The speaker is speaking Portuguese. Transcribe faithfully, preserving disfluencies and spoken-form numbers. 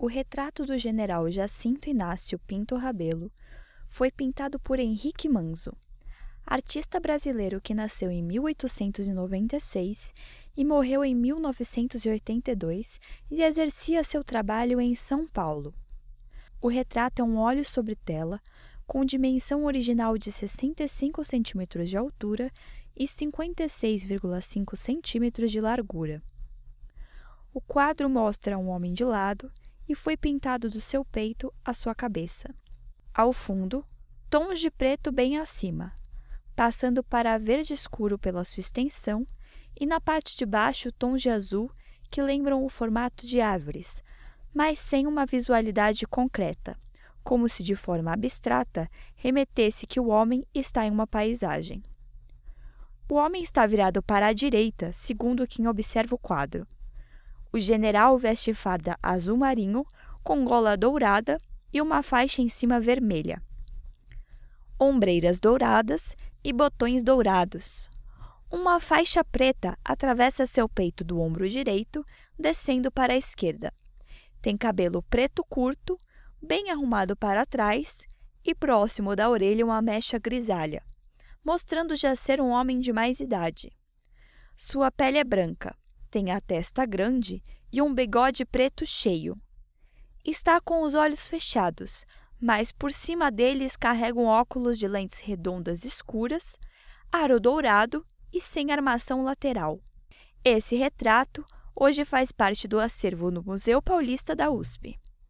O retrato do general Jacinto Inácio Pinto Rabelo foi pintado por Henrique Manzo, artista brasileiro que nasceu em mil oitocentos e noventa e seis e morreu em mil novecentos e oitenta e dois e exercia seu trabalho em São Paulo. O retrato é um óleo sobre tela, com dimensão original de sessenta e cinco centímetros de altura e cinquenta e seis vírgula cinco centímetros de largura. O quadro mostra um homem de lado e foi pintado do seu peito à sua cabeça. Ao fundo, tons de preto bem acima, passando para verde escuro pela sua extensão, e na parte de baixo tons de azul que lembram o formato de árvores, mas sem uma visualidade concreta, como se de forma abstrata remetesse que o homem está em uma paisagem. O homem está virado para a direita, segundo quem observa o quadro. O general veste farda azul marinho, com gola dourada e uma faixa em cima vermelha, ombreiras douradas e botões dourados. Uma faixa preta atravessa seu peito do ombro direito, descendo para a esquerda. Tem cabelo preto curto, bem arrumado para trás e próximo da orelha uma mecha grisalha, mostrando já ser um homem de mais idade. Sua pele é branca, tem a testa grande e um bigode preto cheio. Está com os olhos fechados, mas por cima deles carrega um óculos de lentes redondas escuras, aro dourado e sem armação lateral. Esse retrato hoje faz parte do acervo no Museu Paulista da U S P.